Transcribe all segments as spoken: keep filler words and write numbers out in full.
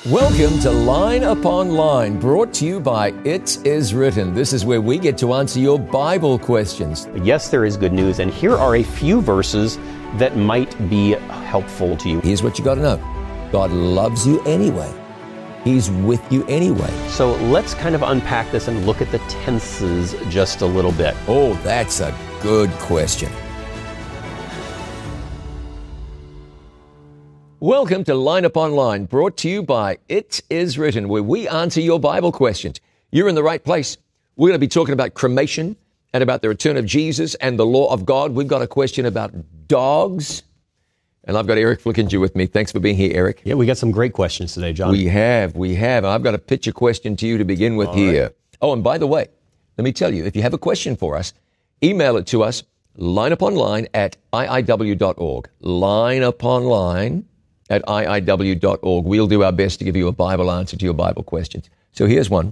Welcome to Line Upon Line, brought to you by It Is Written. This is where we get to answer your Bible questions. Yes, there is good news, and here are a few verses that might be helpful to you. Here's what you got to know. God loves you anyway. He's with you anyway. So let's kind of unpack this and look at the tenses just a little bit. Oh, that's a good question. Welcome to Line Upon Line, brought to you by It Is Written, where we answer your Bible questions. You're in the right place. We're going to be talking about cremation and about the return of Jesus and the law of God. We've got a question about dogs. And I've got Eric Flickinger with me. Thanks for being here, Eric. Yeah, we got some great questions today, John. We have, we have. I've got a picture question to you to begin with. All here. Right. Oh, and by the way, let me tell you, if you have a question for us, email it to us, lineuponline at I I W dot org. Lineuponline at I I W dot org. We'll do our best to give you a Bible answer to your Bible questions. So here's one.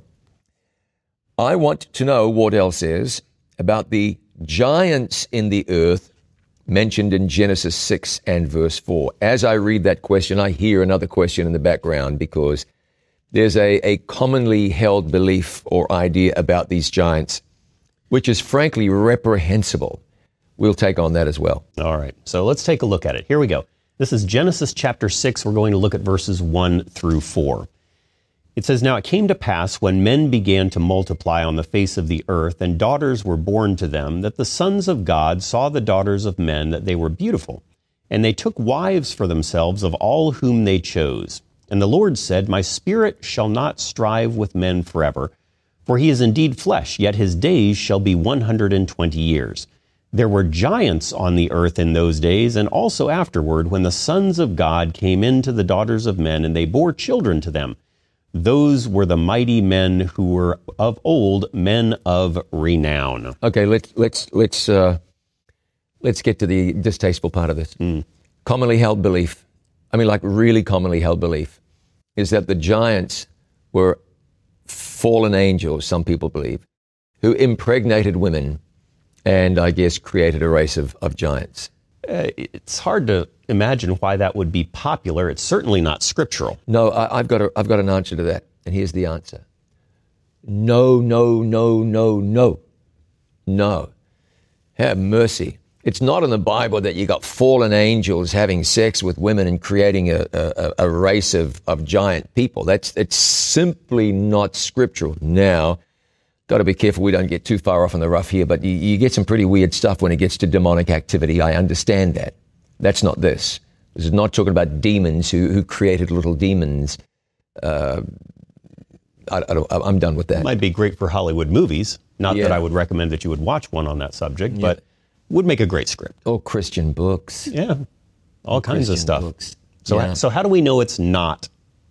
I want to know, Wardell says, about the giants in the earth mentioned in Genesis six and verse four. As I read that question, I hear another question in the background because there's a, a commonly held belief or idea about these giants, which is frankly reprehensible. We'll take on that as well. All right, so let's take a look at it. Here we go. This is Genesis chapter six. We're going to look at verses one through four. It says, "Now it came to pass when men began to multiply on the face of the earth, and daughters were born to them, that the sons of God saw the daughters of men, that they were beautiful. And they took wives for themselves of all whom they chose. And the Lord said, My spirit shall not strive with men forever, for he is indeed flesh, yet his days shall be one hundred and twenty years. There were giants on the earth in those days, and also afterward, when the sons of God came in to the daughters of men, and they bore children to them. Those were the mighty men who were of old, men of renown." Okay, let's let's let's uh, let's get to the distasteful part of this. Mm. Commonly held belief, I mean, like really commonly held belief, is that the giants were fallen angels. Some people believe, who impregnated women, and I guess created a race of of giants. Uh, it's hard to imagine why that would be popular. It's certainly not scriptural. No, I, I've got a, I've got an answer to that, and here's the answer. No, no, no, no, no, no. Have mercy. It's not in the Bible that you got fallen angels having sex with women and creating a, a, a race of, of giant people. That's it's simply not scriptural. Now, got to be careful we don't get too far off in the rough here, but you, you get some pretty weird stuff when it gets to demonic activity. I understand that. That's not this. This is not talking about demons who, who created little demons. Uh, I, I I'm done with that. It might be great for Hollywood movies. Not yeah. that I would recommend that you would watch one on that subject, yeah. but would make a great script. Or Christian books. Yeah, all or kinds Christian of stuff. Books. So, yeah. so how do we know it's not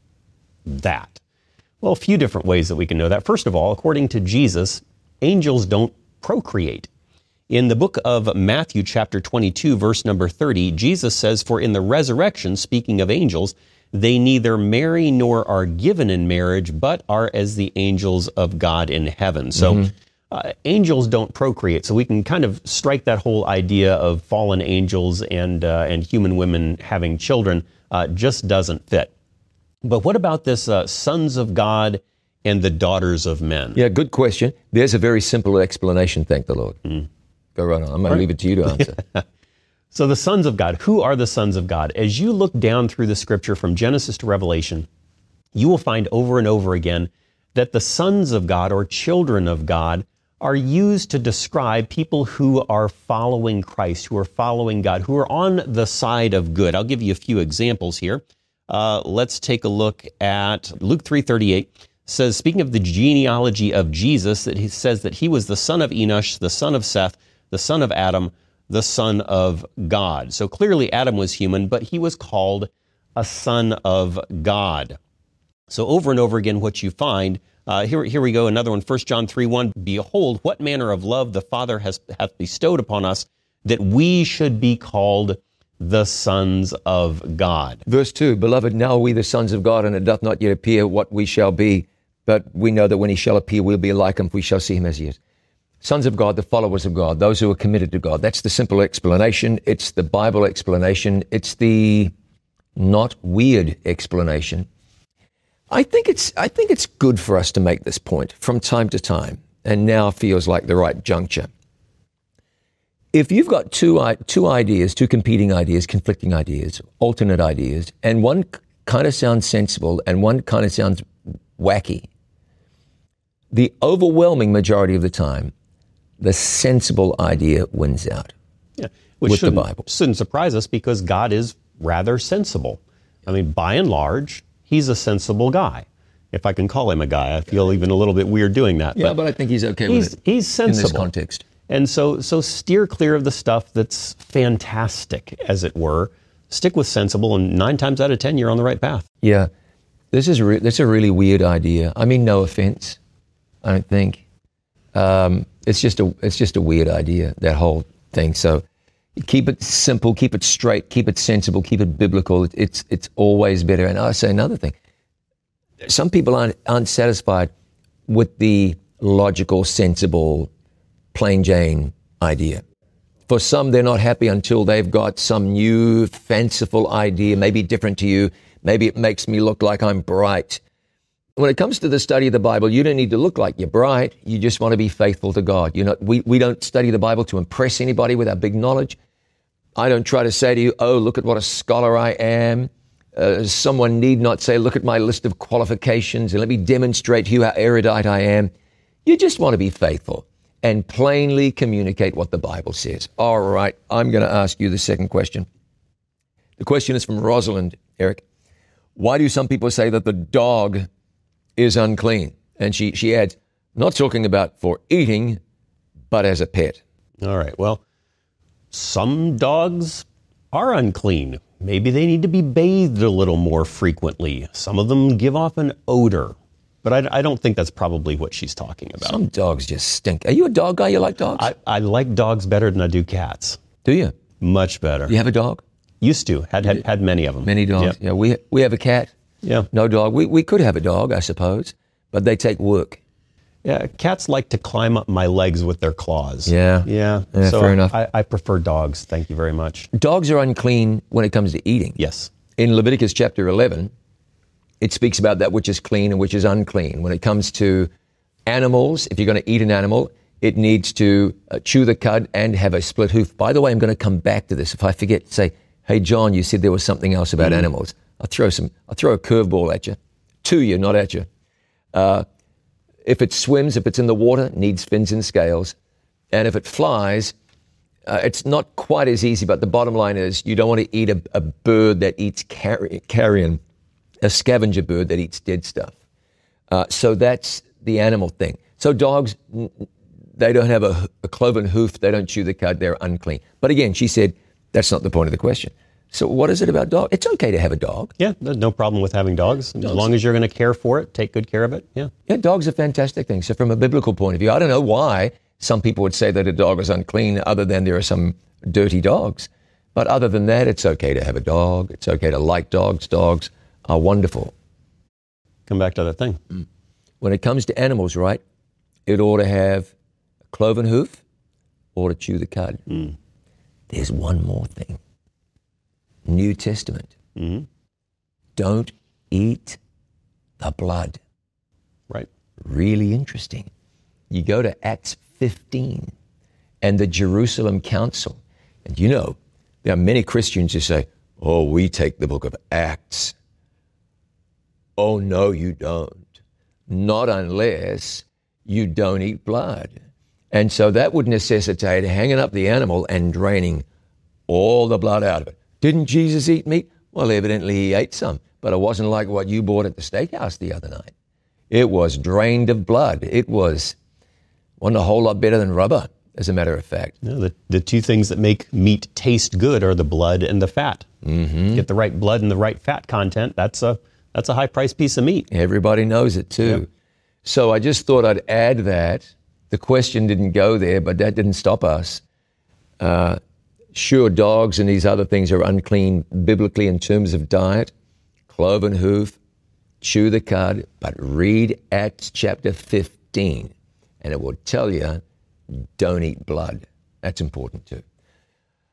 that? Well, a few different ways that we can know that. First of all, according to Jesus, angels don't procreate. In the book of Matthew, chapter twenty-two, verse number thirty, Jesus says, "For in the resurrection," speaking of angels, "they neither marry nor are given in marriage, but are as the angels of God in heaven." So mm-hmm. uh, angels don't procreate. So we can kind of strike that whole idea of fallen angels and, uh, and human women having children. Uh, just doesn't fit. But what about this uh, sons of God and the daughters of men? Yeah, good question. There's a very simple explanation, thank the Lord. Mm. Go right on. I'm going right. to leave it to you to answer. So the sons of God, who are the sons of God? As you look down through the scripture from Genesis to Revelation, you will find over and over again that the sons of God or children of God are used to describe people who are following Christ, who are following God, who are on the side of good. I'll give you a few examples here. Uh, let's take a look at Luke three thirty-eight. Says, speaking of the genealogy of Jesus, that he says that he was the son of Enosh, the son of Seth, the son of Adam, the son of God. So clearly Adam was human, but he was called a son of God. So over and over again, what you find, uh, here, here we go, another one, First John three one, "Behold, what manner of love the Father has hath bestowed upon us, that we should be called the sons of God." Verse two, "Beloved, now are we the sons of God, and it doth not yet appear what we shall be. But we know that when he shall appear, we'll be like him, for we shall see him as he is." Sons of God, the followers of God, those who are committed to God. That's the simple explanation. It's the Bible explanation. It's the not weird explanation. I think it's I think it's good for us to make this point from time to time, and now feels like the right juncture. If you've got two two ideas, two competing ideas, conflicting ideas, alternate ideas, and one kind of sounds sensible and one kind of sounds wacky, the overwhelming majority of the time, the sensible idea wins out. Yeah, which with the Bible. Shouldn't surprise us because God is rather sensible. I mean, by and large, he's a sensible guy. If I can call him a guy, I feel even a little bit weird doing that. Yeah, but, but I think he's okay he's, with it. He's sensible in this context. And so, so steer clear of the stuff that's fantastic, as it were. Stick with sensible, and nine times out of ten, you're on the right path. Yeah, this is re- this is a really weird idea. I mean, no offense, I don't think. Um, it's just a it's just a weird idea, that whole thing. So keep it simple, keep it straight, keep it sensible, keep it biblical. It, it's it's always better. And I say another thing. Some people aren't aren't satisfied with the logical, sensible, plain Jane idea. For some, they're not happy until they've got some new, fanciful idea, maybe different to you. Maybe it makes me look like I'm bright. When it comes to the study of the Bible, you don't need to look like you're bright. You just want to be faithful to God. You know, we, we don't study the Bible to impress anybody with our big knowledge. I don't try to say to you, oh, look at what a scholar I am. Uh, someone need not say, look at my list of qualifications and let me demonstrate to you how erudite I am. You just want to be faithful and plainly communicate what the Bible says. All right, I'm going to ask you the second question. The question is from Rosalind, Eric. Why do some people say that the dog is unclean? And she, she adds, not talking about for eating, but as a pet. All right, well, some dogs are unclean. Maybe they need to be bathed a little more frequently. Some of them give off an odor. But I, I don't think that's probably what she's talking about. Some dogs just stink. Are you a dog guy? You like dogs? I, I like dogs better than I do cats. Do you? Much better. Do you have a dog? Used to. Had had, had many of them. Many dogs. Yep. Yeah, we we have a cat. Yeah. No dog. We we could have a dog, I suppose, but they take work. Yeah, cats like to climb up my legs with their claws. Yeah. Yeah. Yeah, so fair enough. I, I prefer dogs. Thank you very much. Dogs are unclean when it comes to eating. Yes. In Leviticus chapter eleven, it speaks about that which is clean and which is unclean. When it comes to animals, if you're going to eat an animal, it needs to uh, chew the cud and have a split hoof. By the way, I'm going to come back to this. If I forget, say, hey, John, you said there was something else about mm. animals. I'll throw some. I'll throw a curveball at you. To you, not at you. Uh, if it swims, if it's in the water, it needs fins and scales. And if it flies, uh, it's not quite as easy, but the bottom line is you don't want to eat a, a bird that eats car- carrion, a scavenger bird that eats dead stuff. Uh, so that's the animal thing. So dogs, they don't have a, a cloven hoof. They don't chew the cud. They're unclean. But again, she said, that's not the point of the question. So what is it about dog? It's okay to have a dog. Yeah, there's no problem with having dogs. As long as you're going to care for it, take good care of it. Yeah. Yeah, dogs are fantastic things. So from a biblical point of view, I don't know why some people would say that a dog is unclean other than there are some dirty dogs. But other than that, it's okay to have a dog. It's okay to like dogs. Dogs are wonderful. Come back to that thing. Mm. When it comes to animals, right, it ought to have a cloven hoof or to chew the cud. Mm. There's one more thing. New Testament. Mm-hmm. Don't eat the blood. Right. Really interesting. You go to Acts fifteen and the Jerusalem Council. And you know, there are many Christians who say, oh, we take the book of Acts. Oh, no, you don't. Not unless you don't eat blood. And so that would necessitate hanging up the animal and draining all the blood out of it. Didn't Jesus eat meat? Well, evidently he ate some, but it wasn't like what you bought at the steakhouse the other night. It was drained of blood. It was wasn't a whole lot better than rubber, as a matter of fact. No, the, the two things that make meat taste good are the blood and the fat. Mm-hmm. Get the right blood and the right fat content, that's a that's a high-priced piece of meat. Everybody knows it, too. Yep. So I just thought I'd add that. The question didn't go there, but that didn't stop us. Uh, Sure, dogs and these other things are unclean biblically in terms of diet, cloven hoof, chew the cud, but read Acts chapter fifteen, and it will tell you, don't eat blood. That's important too.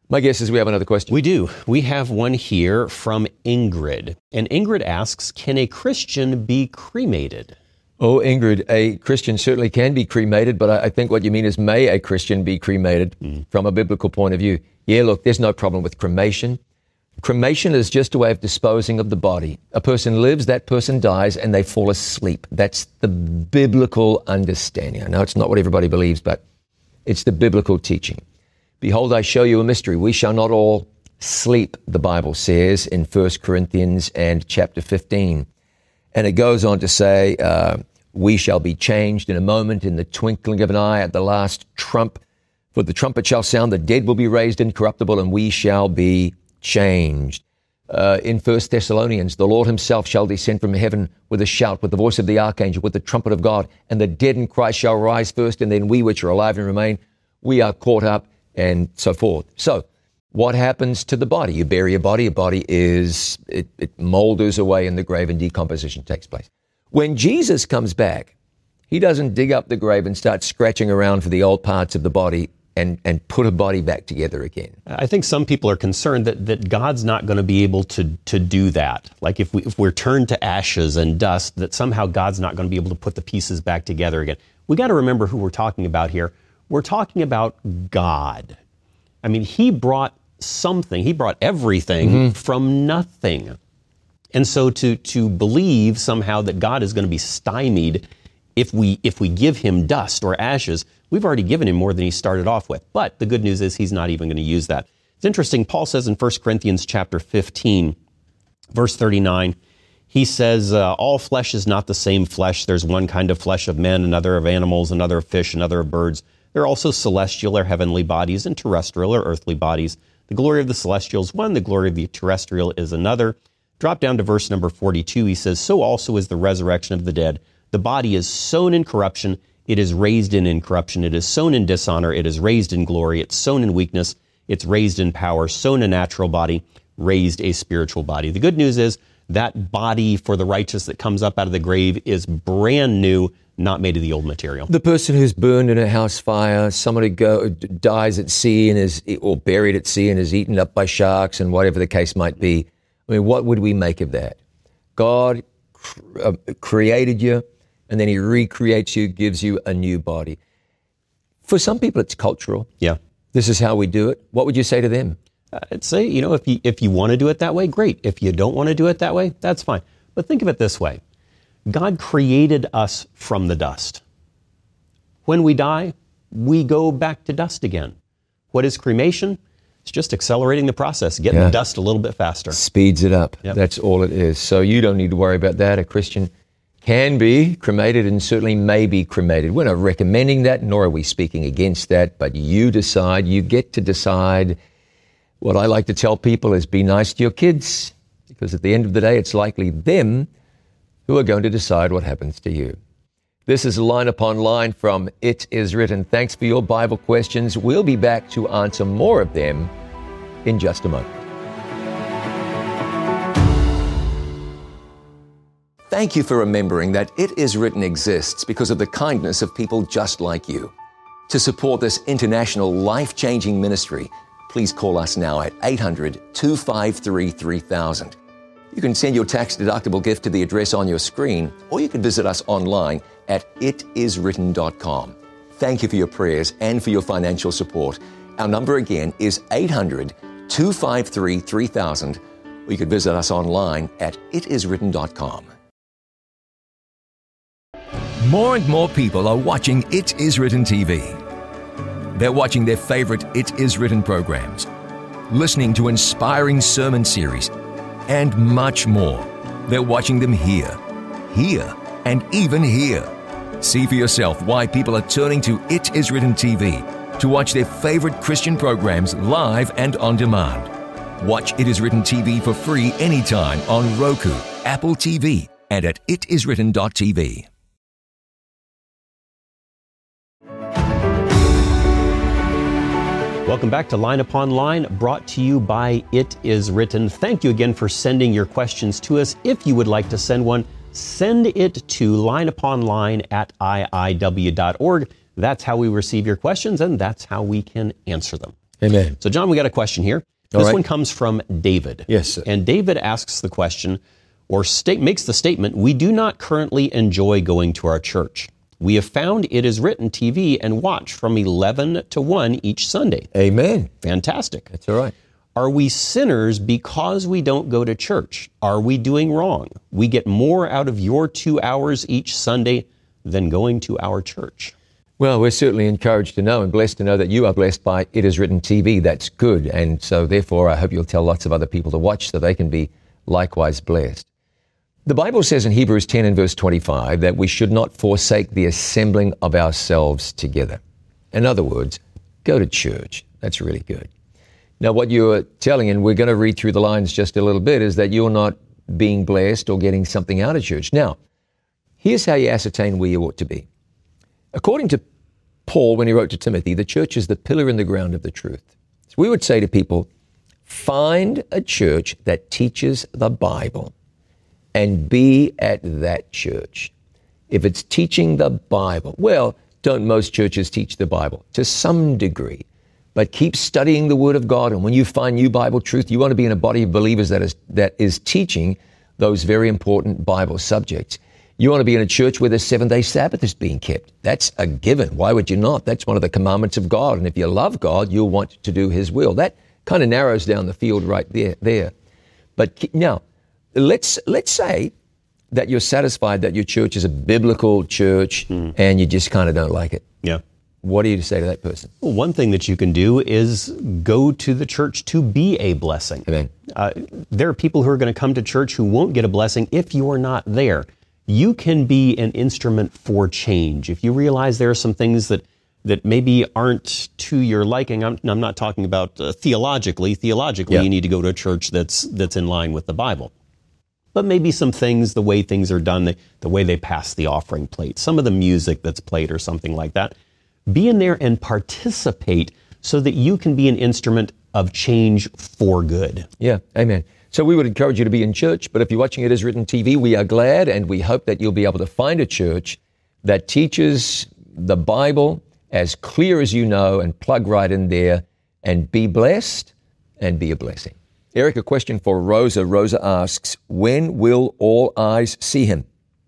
My guess is we have another question. We do. We have one here from Ingrid. And Ingrid asks, can a Christian be cremated? Oh, Ingrid, a Christian certainly can be cremated, but I, I think what you mean is, may a Christian be cremated mm. from a biblical point of view? Yeah, look, there's no problem with cremation. Cremation is just a way of disposing of the body. A person lives, that person dies, and they fall asleep. That's the biblical understanding. I know it's not what everybody believes, but it's the biblical teaching. Behold, I show you a mystery. We shall not all sleep, the Bible says in First Corinthians and chapter fifteen. And it goes on to say, uh, we shall be changed in a moment, in the twinkling of an eye, at the last trump. For the trumpet shall sound, the dead will be raised incorruptible, and we shall be changed. Uh, in First Thessalonians, the Lord himself shall descend from heaven with a shout, with the voice of the archangel, with the trumpet of God, and the dead in Christ shall rise first, and then we which are alive and remain, we are caught up, and so forth. So, what happens to the body? You bury a body, a body is, it, it moulders away in the grave and decomposition takes place. When Jesus comes back, he doesn't dig up the grave and start scratching around for the old parts of the body and, and put a body back together again. I think some people are concerned that, that God's not going to be able to, to do that. Like if, we, if we're turned to ashes and dust, that somehow God's not going to be able to put the pieces back together again. We got to remember who we're talking about here. We're talking about God. I mean, he brought something, he brought everything mm-hmm. from nothing. And so to, to believe somehow that God is going to be stymied if we, if we give him dust or ashes, we've already given him more than he started off with. But the good news is he's not even going to use that. It's interesting, Paul says in First Corinthians chapter fifteen, verse thirty-nine, he says, uh, all flesh is not the same flesh. There's one kind of flesh of men, another of animals, another of fish, another of birds. There are also celestial or heavenly bodies and terrestrial or earthly bodies. The glory of the celestial is one, the glory of the terrestrial is another. Drop down to verse number forty-two. He says, so also is the resurrection of the dead. The body is sown in corruption. It is raised in incorruption. It is sown in dishonor. It is raised in glory. It's sown in weakness. It's raised in power. Sown a natural body, raised a spiritual body. The good news is that body for the righteous that comes up out of the grave is brand new, not made of the old material. The person who's burned in a house fire, somebody go, dies at sea and is, or buried at sea and is eaten up by sharks and whatever the case might be. I mean, what would we make of that? God cr- uh, created you, and then he recreates you, gives you a new body. For some people, it's cultural. Yeah. This is how we do it. What would you say to them? I'd say, you know, if you, if you want to do it that way, great. If you don't want to do it that way, that's fine. But think of it this way. God created us from the dust. When we die, we go back to dust again. What is cremation? It's just accelerating the process, getting yeah. the dust a little bit faster. Speeds it up. Yep. That's all it is. So you don't need to worry about that. A Christian can be cremated and certainly may be cremated. We're not recommending that, nor are we speaking against that, but you decide. You get to decide. What I like to tell people is be nice to your kids, because at the end of the day, it's likely them who are going to decide what happens to you. This is Line Upon Line from It Is Written. Thanks for your Bible questions. We'll be back to answer more of them in just a moment. Thank you for remembering that It Is Written exists because of the kindness of people just like you. To support this international life-changing ministry, please call us now at eight hundred, two five three, three thousand. You can send your tax-deductible gift to the address on your screen, or you can visit us online at it is written dot com. Thank you for your prayers and for your financial support. Our number again is eight hundred, two five three, three thousand, or you can visit us online at it is written dot com. More and more people are watching It Is Written T V. They're watching their favorite It Is Written programs, listening to inspiring sermon series, and much more. They're watching them here, here, and even here. See for yourself why people are turning to It Is Written T V to watch their favorite Christian programs live and on demand. Watch It Is Written T V for free anytime on Roku, Apple T V, and at it is written dot t v. Welcome back to Line Upon Line, brought to you by It Is Written. Thank you again for sending your questions to us. If you would like to send one, send it to lineuponline at I I W dot org. That's how we receive your questions, and that's how we can answer them. Amen. So, John, we got a question here. All This right. one comes from David. Yes, sir. And David asks the question, or state, makes the statement, we do not currently enjoy going to our church. We have found it is written T V and watch from eleven to one each Sunday. Amen. Fantastic. That's all right. Are we sinners because we don't go to church? Are we doing wrong? We get more out of your two hours each Sunday than going to our church. Well, we're certainly encouraged to know and blessed to know that you are blessed by It Is Written T V. That's good. And so therefore, I hope you'll tell lots of other people to watch so they can be likewise blessed. The Bible says in Hebrews ten and verse twenty-five that we should not forsake the assembling of ourselves together. In other words, go to church. That's really good. Now, what you're telling, and we're going to read through the lines just a little bit, is that you're not being blessed or getting something out of church. Now, here's how you ascertain where you ought to be. According to Paul, when he wrote to Timothy, the church is the pillar and the ground of the truth. So we would say to people, find a church that teaches the Bible and be at that church. If it's teaching the Bible, well, don't most churches teach the Bible? To some degree. But keep studying the Word of God, and when you find new Bible truth, you want to be in a body of believers that is that is teaching those very important Bible subjects. You want to be in a church where the seven-day Sabbath is being kept. That's a given. Why would you not? That's one of the commandments of God, and if you love God, you'll want to do His will. That kind of narrows down the field right there. there. But now, let's let's say that you're satisfied that your church is a biblical church, mm. and you just kind of don't like it. Yeah. What do you say to that person? Well, one thing that you can do is go to the church to be a blessing. Amen. Uh, there are people who are going to come to church who won't get a blessing if you are not there. You can be an instrument for change. If you realize there are some things that, that maybe aren't to your liking, I'm, I'm not talking about uh, theologically. Theologically, yeah. you need to go to a church that's that's in line with the Bible. But maybe some things, the way things are done, the, the way they pass the offering plate, some of the music that's played or something like that. Be in there and participate so that you can be an instrument of change for good. Yeah, amen. So we would encourage you to be in church, but if you're watching It Is Written T V, we are glad and we hope that you'll be able to find a church that teaches the Bible as clear as you know and plug right in there and be blessed and be a blessing. Eric, a question for Rosa. Rosa asks, when will all eyes see Him?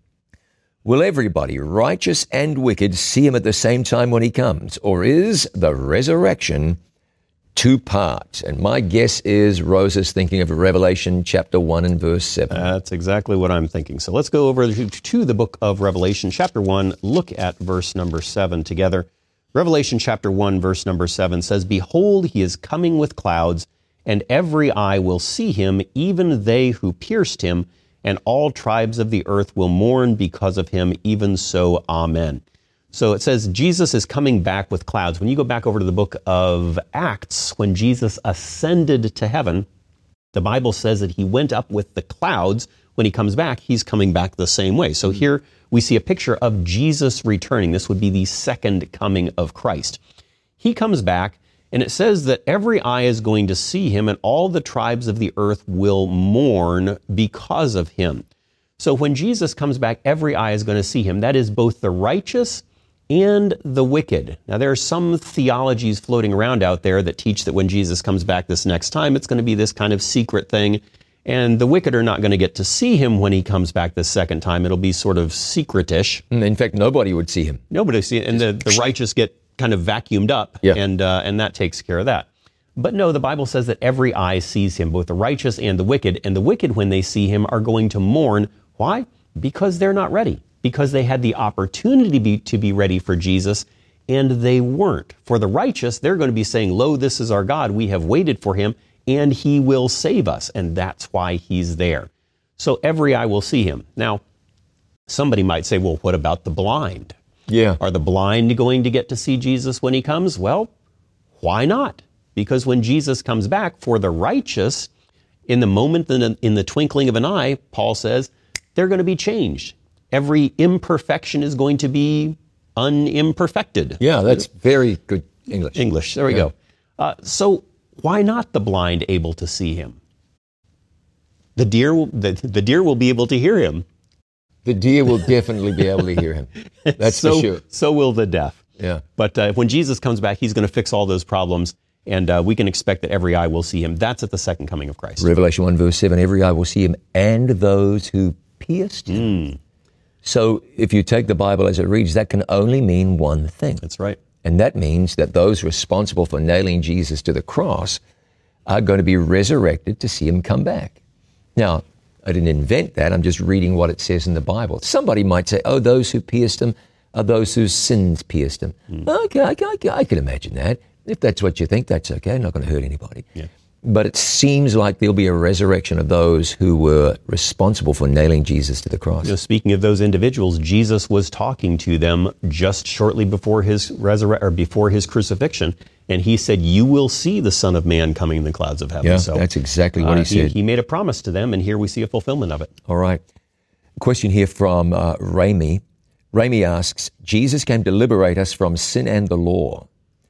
Will everybody, righteous and wicked, see Him at the same time when He comes? Or is the resurrection two parts? And my guess is Rosa's thinking of Revelation chapter one and verse seven. That's exactly what I'm thinking. So let's go over to, to the book of Revelation chapter one, look at verse number seven together. Revelation chapter one, verse number seven says, Behold, He is coming with clouds, and every eye will see Him, even they who pierced Him, and all tribes of the earth will mourn because of Him, even so, amen. So it says Jesus is coming back with clouds. When you go back over to the book of Acts, when Jesus ascended to heaven, the Bible says that He went up with the clouds. When He comes back, He's coming back the same way. So here we see a picture of Jesus returning. This would be the second coming of Christ. He comes back, and it says that every eye is going to see Him, and all the tribes of the earth will mourn because of Him. So when Jesus comes back, every eye is going to see Him. That is both the righteous and the wicked. Now, there are some theologies floating around out there that teach that when Jesus comes back this next time, it's going to be this kind of secret thing, and the wicked are not going to get to see Him when He comes back the second time. It'll be sort of secretish. In fact, nobody would see Him. Nobody would see it, and the, the righteous get kind of vacuumed up, yeah. and uh, and that takes care of that. But no, the Bible says that every eye sees Him, both the righteous and the wicked, and the wicked, when they see Him, are going to mourn. Why? Because they're not ready. Because they had the opportunity to be, to be ready for Jesus, and they weren't. For the righteous, they're going to be saying, Lo, this is our God. We have waited for Him, and He will save us, and that's why He's there. So every eye will see Him. Now, somebody might say, well, what about the blind? Yeah. Are the blind going to get to see Jesus when He comes? Well, why not? Because when Jesus comes back, for the righteous, in the moment, in the, in the twinkling of an eye, Paul says, they're going to be changed. Every imperfection is going to be unimperfected. Yeah, that's very good English. English, there we yeah. go. Uh, so why not the blind able to see Him? The deer, will, the, the deer will be able to hear Him. The deer will definitely be able to hear Him. That's so, for sure. So will the deaf. Yeah. But uh, when Jesus comes back, He's going to fix all those problems, And uh, we can expect that every eye will see him. That's at the second coming of Christ. Revelation one, verse seven, every eye will see him and those who pierced him. Mm. So if you take the Bible as it reads, that can only mean one thing. That's right. And that means that those responsible for nailing Jesus to the cross are going to be resurrected to see him come back. Now, I didn't invent that. I'm just reading what it says in the Bible. Somebody might say, oh, those who pierced him are those whose sins pierced him. Mm. Okay, I, I, I can imagine that. If that's what you think, that's okay. Not going to hurt anybody. Yeah. But it seems like there'll be a resurrection of those who were responsible for nailing Jesus to the cross. You know, speaking of those individuals, Jesus was talking to them just shortly before his resurre- or before his crucifixion, and he said, "You will see the Son of Man coming in the clouds of heaven." Yeah, so, that's exactly what uh, he said. He, he made a promise to them, and here we see a fulfillment of it. All right. Question here from uh, Rami. Rami asks, Jesus came to liberate us from sin and the law.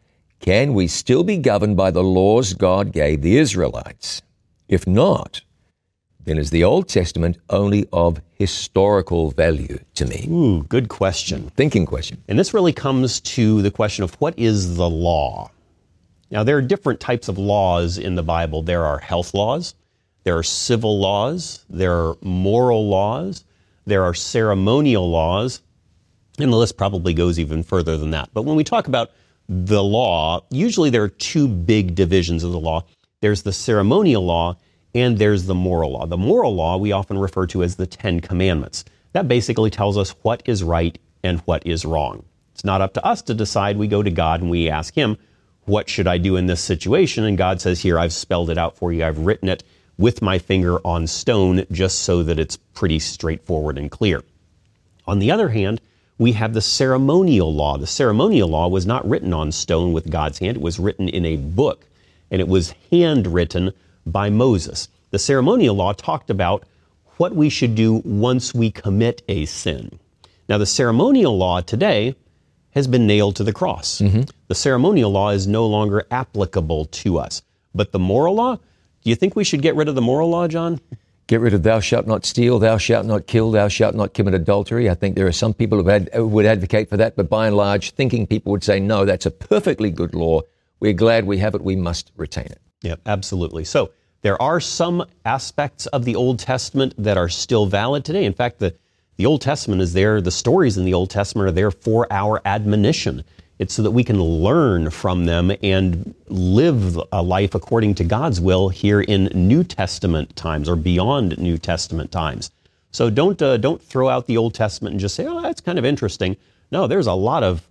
Can we still be governed by the laws God gave the Israelites? If not, then is the Old Testament only of historical value to me? Ooh, good question. Thinking question. And this really comes to the question of what is the law? Now, there are different types of laws in the Bible. There are health laws, there are civil laws, there are moral laws, there are ceremonial laws, and the list probably goes even further than that. But when we talk about the law, usually there are two big divisions of the law. There's the ceremonial law and there's the moral law. The moral law we often refer to as the Ten Commandments. That basically tells us what is right and what is wrong. It's not up to us to decide. We go to God and we ask him, what should I do in this situation? And God says, here, I've spelled it out for you. I've written it with my finger on stone just so that it's pretty straightforward and clear. On the other hand, we have the ceremonial law. The ceremonial law was not written on stone with God's hand. It was written in a book, and it was handwritten by Moses. The ceremonial law talked about what we should do once we commit a sin. Now, the ceremonial law today has been nailed to the cross. Mm-hmm. The ceremonial law is no longer applicable to us. But the moral law, do you think we should get rid of the moral law, John? Get rid of thou shalt not steal, thou shalt not kill, thou shalt not commit adultery. I think there are some people who ad- would advocate for that, but by and large, thinking people would say, no, that's a perfectly good law. We're glad we have it. We must retain it. Yeah, absolutely. So there are some aspects of the Old Testament that are still valid today. In fact, the, the Old Testament is there, the stories in the Old Testament are there for our admonition. It's so that we can learn from them and live a life according to God's will here in New Testament times or beyond New Testament times. So don't uh, don't throw out the Old Testament and just say, oh, that's kind of interesting. No, there's a lot of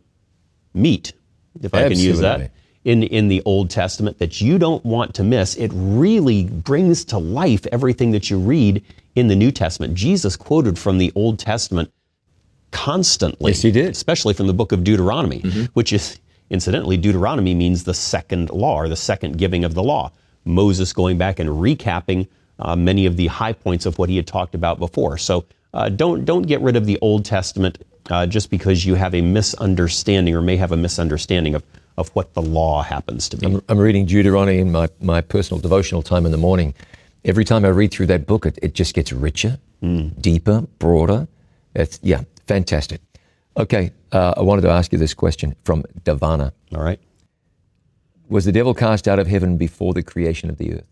meat, if I Absolutely. can use that, in, in the Old Testament that you don't want to miss. It really brings to life everything that you read in the New Testament. Jesus quoted from the Old Testament constantly. Yes, he did. Especially from the book of Deuteronomy, mm-hmm. which is, incidentally, Deuteronomy means the second law or the second giving of the law. Moses going back and recapping uh, many of the high points of what he had talked about before. So uh, don't don't get rid of the Old Testament uh, just because you have a misunderstanding or may have a misunderstanding of, of what the law happens to be. I'm, I'm reading Deuteronomy in my, my personal devotional time in the morning. Every time I read through that book, it, it just gets richer, mm. deeper, broader. It's, yeah, fantastic. Okay, uh, I wanted to ask you this question from Davana. All right. Was the devil cast out of heaven before the creation of the earth?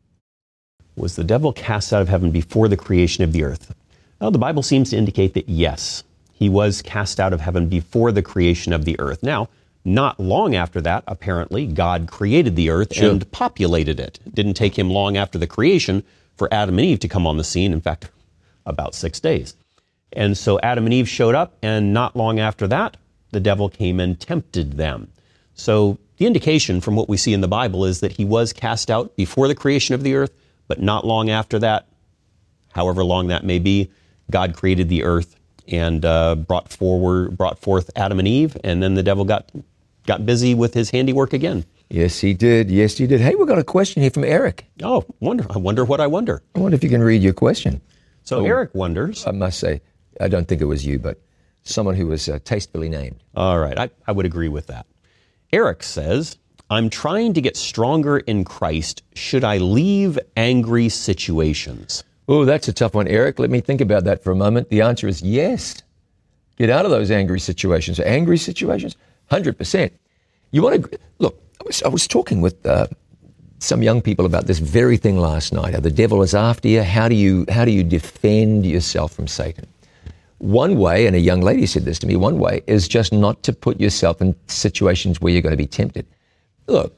Was the devil cast out of heaven before the creation of the earth? Well, the Bible seems to indicate that yes, he was cast out of heaven before the creation of the earth. Now, not long after that, apparently, God created the earth sure. and populated it. It didn't take him long after the creation for Adam and Eve to come on the scene. In fact, about six days. And so Adam and Eve showed up, and not long after that, the devil came and tempted them. So the indication from what we see in the Bible is that he was cast out before the creation of the earth, but not long after that, however long that may be, God created the earth and uh, brought forward, brought forth Adam and Eve, and then the devil got got busy with his handiwork again. Yes, he did. Yes, he did. Hey, we've got a question here from Eric. Oh, wonder! I wonder what I wonder. I wonder if you can read your question. So oh, Eric wonders. I must say, I don't think it was you, but someone who was uh, tastefully named. All right, I, I would agree with that. Eric says, I'm trying to get stronger in Christ. Should I leave angry situations? Oh, that's a tough one, Eric. Let me think about that for a moment. The answer is yes. Get out of those angry situations. Angry situations, one hundred percent. You want to, look, was I was talking with uh, some young people about this very thing last night. How the devil is after you. How do you how do you defend yourself from Satan? One way, and a young lady said this to me, one way is just not to put yourself in situations where you're going to be tempted. Look,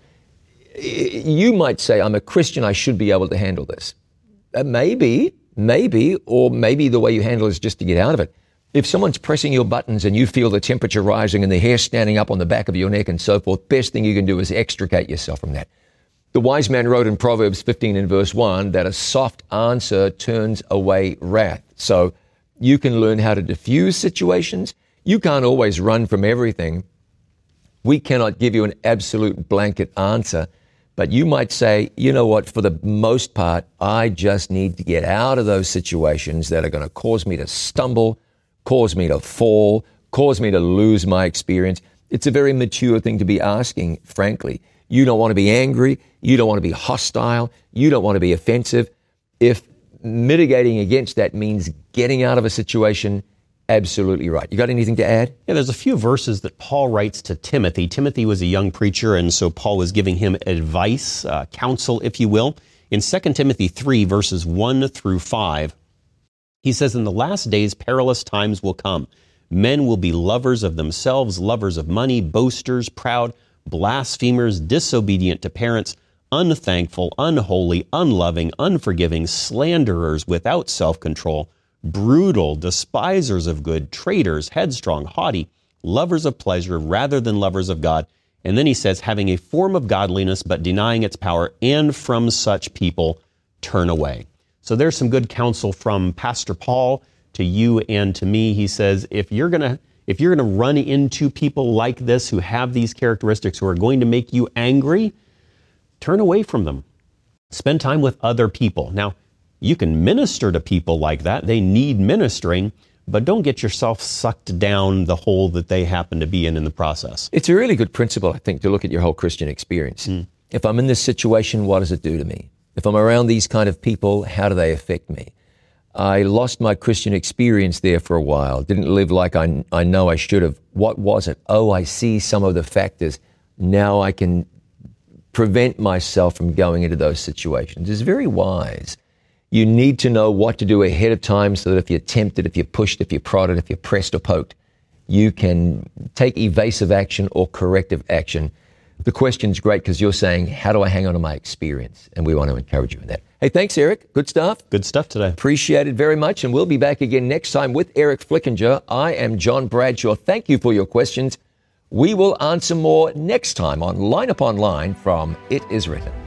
you might say, I'm a Christian, I should be able to handle this. Uh, maybe, maybe, or maybe the way you handle it is just to get out of it. If someone's pressing your buttons and you feel the temperature rising and the hair standing up on the back of your neck and so forth, best thing you can do is extricate yourself from that. The wise man wrote in Proverbs fifteen and verse one that a soft answer turns away wrath. So you can learn how to diffuse situations. You can't always run from everything. We cannot give you an absolute blanket answer, but you might say, you know what, for the most part, I just need to get out of those situations that are going to cause me to stumble, cause me to fall, cause me to lose my experience. It's a very mature thing to be asking, frankly. You don't want to be angry. You don't want to be hostile. You don't want to be offensive. If mitigating against that means getting out of a situation, absolutely right. You got anything to add? Yeah, there's a few verses that Paul writes to Timothy. Timothy was a young preacher, and so Paul was giving him advice, uh, counsel, if you will. In Second Timothy three, verses one through five, he says, in the last days, perilous times will come. Men will be lovers of themselves, lovers of money, boasters, proud, blasphemers, disobedient to parents, unthankful, unholy, unloving, unforgiving, slanderers, without self-control, brutal, despisers of good, traitors, headstrong, haughty, lovers of pleasure rather than lovers of God. And then he says, having a form of godliness but denying its power, and from such people turn away. So there's some good counsel from Pastor Paul to you and to me. He says, if you're going to if you're going to run into people like this who have these characteristics, who are going to make you angry, turn away from them. Spend time with other people. Now, you can minister to people like that. They need ministering, but don't get yourself sucked down the hole that they happen to be in in the process. It's a really good principle, I think, to look at your whole Christian experience. Mm. If I'm in this situation, what does it do to me? If I'm around these kind of people, how do they affect me? I lost my Christian experience there for a while, didn't live like I, I know I should have. What was it? Oh, I see some of the factors. Now I can prevent myself from going into those situations. It's very wise. You need to know what to do ahead of time so that if you're tempted, if you're pushed, if you're prodded, if you're pressed or poked, you can take evasive action or corrective action. The question's great because you're saying, how do I hang on to my experience? And we want to encourage you in that. Hey, thanks, Eric. Good stuff. Good stuff today. Appreciate it very much. And we'll be back again next time with Eric Flickinger. I am John Bradshaw. Thank you for your questions. We will answer more next time on Line Upon Line from It Is Written.